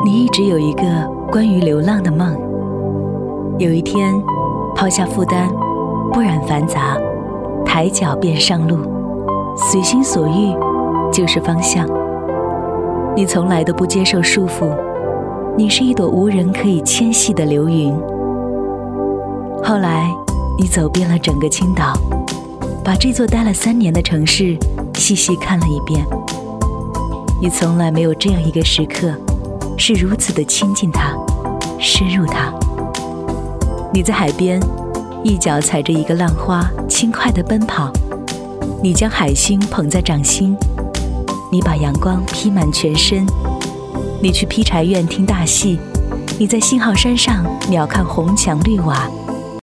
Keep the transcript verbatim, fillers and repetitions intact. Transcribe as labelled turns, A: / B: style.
A: 你一直有一个关于流浪的梦。有一天，抛下负担，不染繁杂，抬脚便上路，随心所欲就是方向。你从来都不接受束缚，你是一朵无人可以牵系的流云。后来，你走遍了整个青岛，把这座待了三年的城市细细看了一遍。你从来没有这样一个时刻，是如此的亲近它，深入它。你在海边，一脚踩着一个浪花，轻快地奔跑。你将海星捧在掌心，你把阳光披满全身。你去劈柴院听大戏，你在信号山上鸟瞰红墙绿瓦，